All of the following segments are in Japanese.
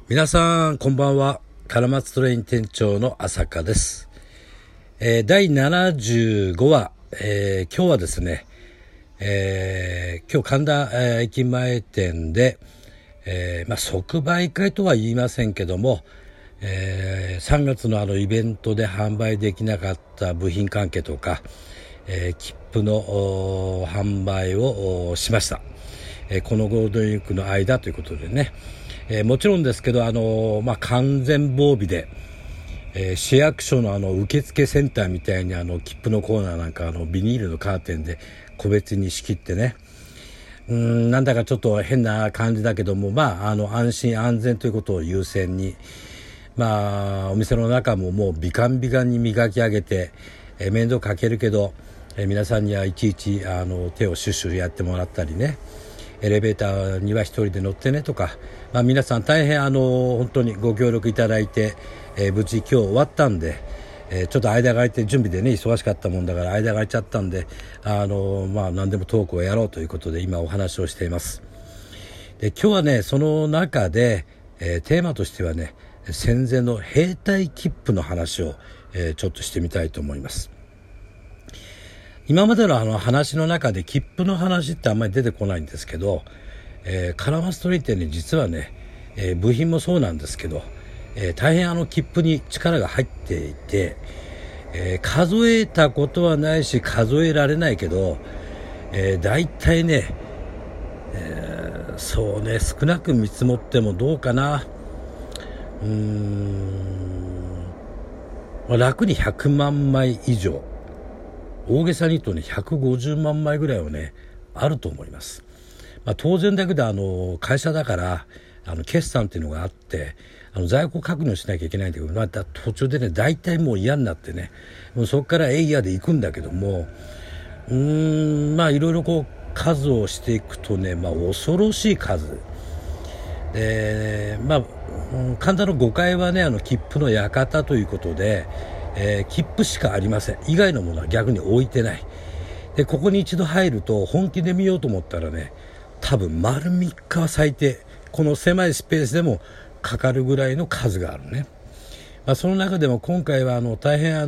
皆さんこんばんは。カラマツトレイン店長の朝香です。第75話、今日はですね、今日神田、駅前店で、即売会とは言いませんけども、3月のイベントで販売できなかった部品関係とか、切符の販売をしました。このゴールデンウィークの間ということでね、もちろんですけど完全防備で、市役所の受付センターみたいに切符のコーナーなんかビニールのカーテンで個別に仕切ってね、なんだかちょっと変な感じだけども、安心安全ということを優先に、お店の中ももうビカンビカンに磨き上げて、面倒かけるけど、皆さんにはいちいち手をシュッシュやってもらったりね、エレベーターには一人で乗ってねとか、皆さん大変本当にご協力いただいて、無事今日終わったんで、ちょっと間が空いて準備でね忙しかったもんだから間が空いちゃったんで、何でもトークをやろうということで今お話をしています。で今日はねその中で、テーマとしてはね戦前の兵隊切符の話を、ちょっとしてみたいと思います。今までの話の中で切符の話ってあんまり出てこないんですけど、カラマツトレイン店に実はね、部品もそうなんですけど、大変切符に力が入っていて、数えたことはないし数えられないけど、だいたいね、そうね少なく見積もってもどうかな、楽に100万枚以上、大げさに言うとね150万枚ぐらいはねあると思います。当然だけど会社だから決算っていうのがあって在庫確認しなきゃいけないんだけど、途中でね大体もう嫌になってね、もうそこからエイヤーで行くんだけども、いろいろ数をしていくとね、恐ろしい数で、神田の5階はね切符の館ということで、切符しかありません。以外のものは逆に置いてない。でここに一度入ると本気で見ようと思ったらね多分丸3日は最低この狭いスペースでもかかるぐらいの数があるね。その中でも今回は大変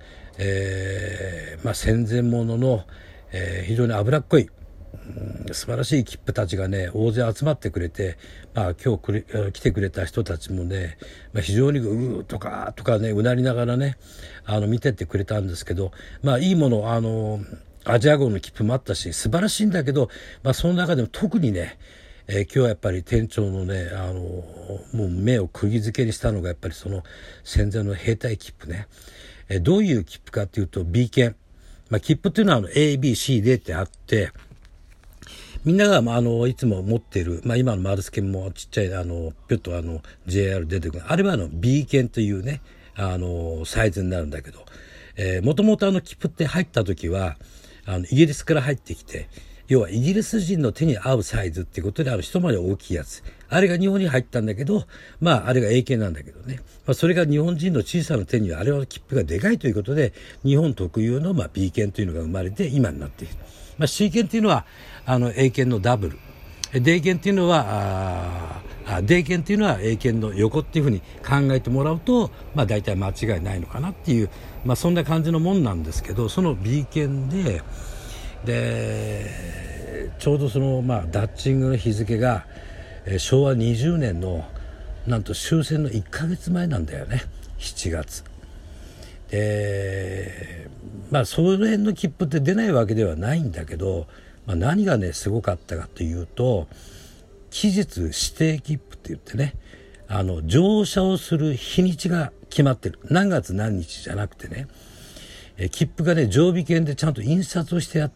戦前ものの、非常に脂っこい素晴らしい切符たちがね大勢集まってくれて、今日来てくれた人たちもね、非常にうーとかねうなりながらね見てってくれたんですけど、いいものアジア号の切符もあったし素晴らしいんだけど、その中でも特にね、今日はやっぱり店長のねもう目を釘付けにしたのがやっぱりその戦前の兵隊切符ね。どういう切符かっていうと B 券、切符っていうのはA、B、C、D ってあって、みんながいつも持っている、今のマルス券もちっちゃいぴょっとJR 出てくるあれはB 券というねサイズになるんだけど、もともと切符って入った時はイギリスから入ってきて、要はイギリス人の手に合うサイズっていうことで一回り大きいやつ、あれが日本に入ったんだけど、あれが A 券なんだけどね、それが日本人の小さな手にはあれは切符がでかいということで日本特有のB 券というのが生まれて今になっている。C 券っていうのはA 券のダブル、D 券っていうのはD 券っていうのは A 券の横っていうふうに考えてもらうと大体間違いないのかなっていう、そんな感じのもんなんですけど、その B 券でちょうどそのダッチングの日付が、昭和20年のなんと終戦の1ヶ月前なんだよね、7月で、その辺の切符って出ないわけではないんだけど、何がねすごかったかというと、期日指定切符って言ってね乗車をする日にちが決まってる、何月何日じゃなくてね、切符がね常備券でちゃんと印刷をしてあって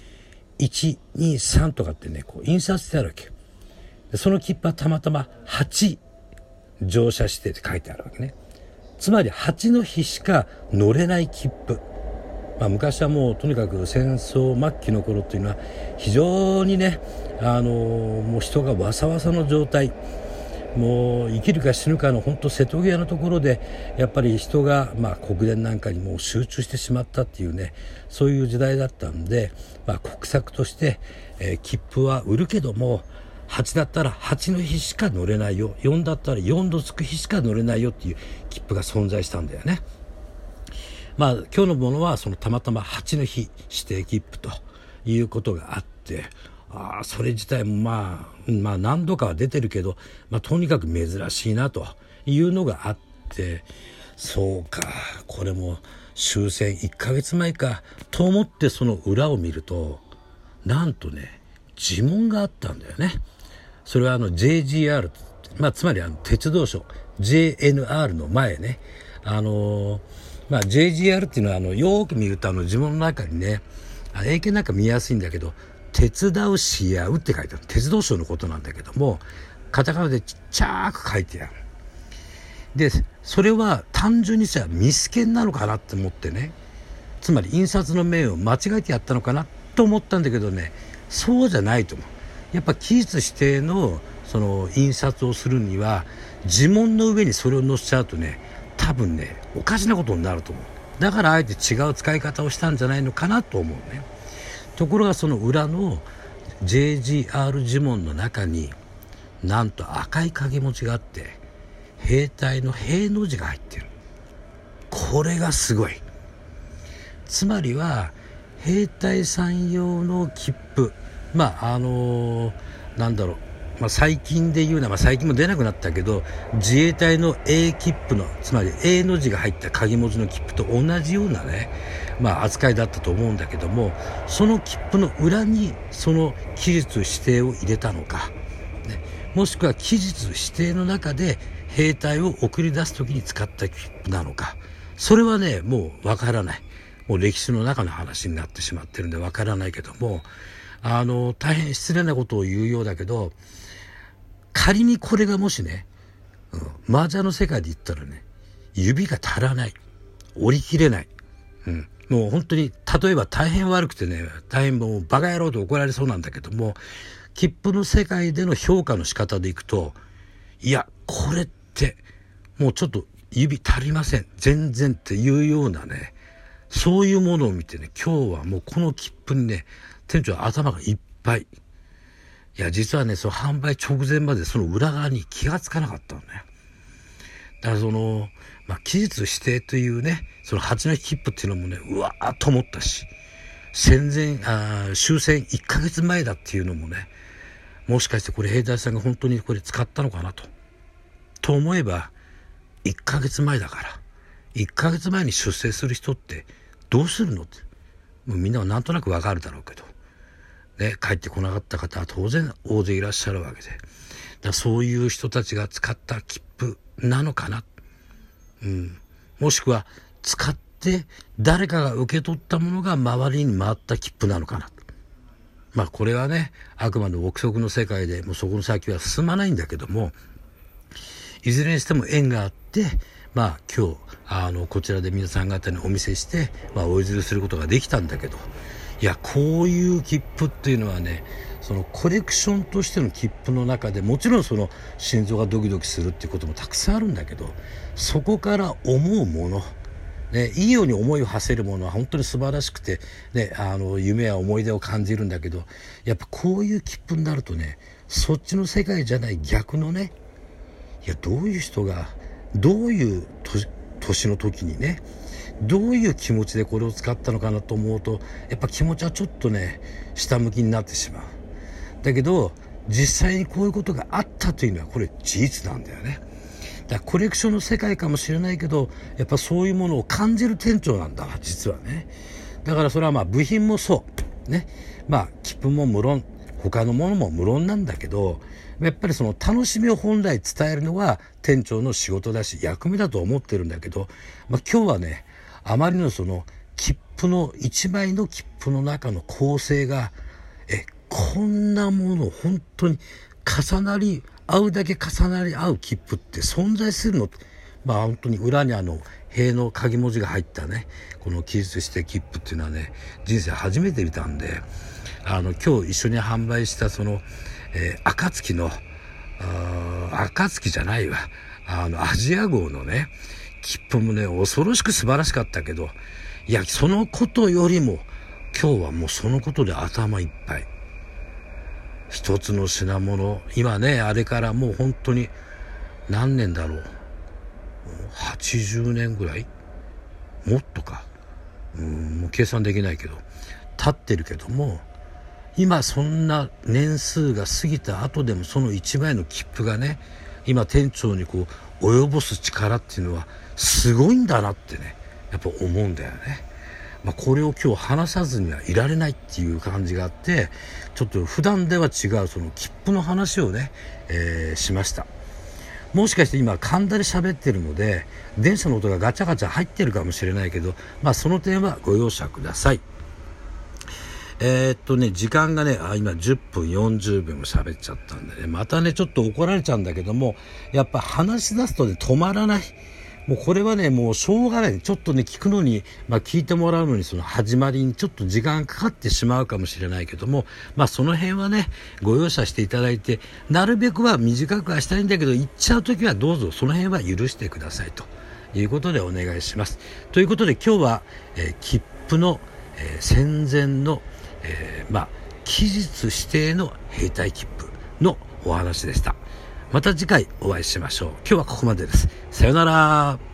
、123とかってね印刷してあるわけで、その切符はたまたま8乗車してって書いてあるわけね。つまり8の日しか乗れない切符、昔はもうとにかく戦争末期の頃っていうのは非常にねもう人がわさわさの状態、もう生きるか死ぬかの本当瀬戸際のところでやっぱり人が国電なんかにもう集中してしまったっていうね、そういう時代だったんで、国策として、切符は売るけども 8だったら8の日しか乗れないよ、4だったら4のつく日しか乗れないよっていう切符が存在したんだよね。まあ今日のものはそのたまたま8の日指定切符ということがあって、それ自体もまあ何度かは出てるけど、とにかく珍しいなというのがあって、そうか、これも終戦1ヶ月前かと思ってその裏を見ると、なんとね呪文があったんだよね。それはJGR、つまり鉄道省 JNR の前ね、JGR っていうのはよく見ると呪文の中にね、英検なんか見やすいんだけど、手伝うし合うって書いてある。鉄道省のことなんだけども、カタカナでちっちゃく書いてある。でそれは単純にミスケンなのかなって思ってね、つまり印刷の面を間違えてやったのかなと思ったんだけどね、そうじゃないと思う。やっぱ期日指定のその印刷をするには呪文の上にそれを載せちゃうとね、多分ねおかしなことになると思う。だからあえて違う使い方をしたんじゃないのかなと思うね。ところがその裏の JGR 呪文の中になんと赤い影文字があって、兵隊の兵の字が入ってる。これがすごい。つまりは兵隊さん用の切符、最近で言うのは、最近も出なくなったけど、自衛隊の A 切符の、つまり A の字が入った影文字の切符と同じようなね、扱いだったと思うんだけども、その切符の裏にその期日指定を入れたのか、もしくは期日指定の中で兵隊を送り出すときに使った切符なのか、それはねもうわからない。もう歴史の中の話になってしまってるんでわからないけども、大変失礼なことを言うようだけど、仮にこれがもしね、麻雀の世界で言ったらね、指が足らない、折り切れない、もう本当に例えば大変悪くてね、大変もうバカ野郎と怒られそうなんだけども、切符の世界での評価の仕方でいくと、いやこれってもうちょっと指足りません全然っていうようなね、そういうものを見てね、今日はもうこの切符にね店長頭がいっぱい。いや実はね、その販売直前までその裏側に気がつかなかったのね。だからその期日指定というね、その8の日切符っていうのもね、うわーっと思ったし、終戦1ヶ月前だっていうのもね、もしかしてこれ兵隊さんが本当にこれ使ったのかなと思えば、1ヶ月前だから、1ヶ月前に出征する人ってどうするのって、もうみんなはなんとなくわかるだろうけどね、帰ってこなかった方は当然大勢いらっしゃるわけで、そういう人たちが使った切符なのかな、もしくは使って誰かが受け取ったものが周りに回った切符なのかな。これはねあくまで憶測の世界で、もうそこの先は進まないんだけども、いずれにしても縁があって、今日こちらで皆さん方にお見せして、お譲りすることができたんだけど、いやこういう切符っていうのはね、そのコレクションとしての切符の中でもちろんその心臓がドキドキするっていうこともたくさんあるんだけど、そこから思うもの、いいように思いを馳せるものは本当に素晴らしくて、夢や思い出を感じるんだけど、やっぱこういう切符になるとね、そっちの世界じゃない逆のね、いやどういう人がどういう年の時にね、どういう気持ちでこれを使ったのかなと思うと、やっぱ気持ちはちょっとね下向きになってしまう。だけど実際にこういうことがあったというのはこれ事実なんだよね。だからコレクションの世界かもしれないけど、やっぱそういうものを感じる店長なんだ実はね。だからそれは部品もそうね、切符も無論他のものも無論なんだけど、やっぱりその楽しみを本来伝えるのは店長の仕事だし役目だと思ってるんだけど、今日はねあまりのその切符の1枚の切符の中の構成がこんなもの本当に重なり合うだけ重なり合う切符って存在するの。本当に裏に塀の鍵文字が入ったねこの期日指定切符っていうのはね、人生初めて見たんで、今日一緒に販売したその、暁の暁じゃないわ、アジア号のね切符もね恐ろしく素晴らしかったけど、いやそのことよりも今日はもうそのことで頭いっぱい。 一つの品物、今ね、あれからもう本当に何年だろう、80年ぐらい、もっとか、もう計算できないけど経ってるけども、今そんな年数が過ぎた後でもその1枚の切符がね、今店長にこう及ぼす力っていうのはすごいんだなってね、やっぱ思うんだよね。これを今日話さずにはいられないっていう感じがあって、ちょっと普段では違うその切符の話をね、しました。もしかして今噛んだり喋ってるので電車の音がガチャガチャ入ってるかもしれないけど、その点はご容赦ください。時間がね、今10分40秒も喋っちゃったんでね、またねちょっと怒られちゃうんだけども、やっぱ話し出すとね止まらない。もうこれはね、もうしょうがない。ちょっとね聞くのに、聞いてもらうのにその始まりにちょっと時間かかってしまうかもしれないけども、その辺はねご容赦していただいて、なるべくは短くはしたいんだけど、言っちゃうときはどうぞその辺は許してくださいということでお願いします。ということで今日は、切符の、戦前の、期日指定の兵隊切符のお話でした。また次回お会いしましょう。今日はここまでです。さよなら。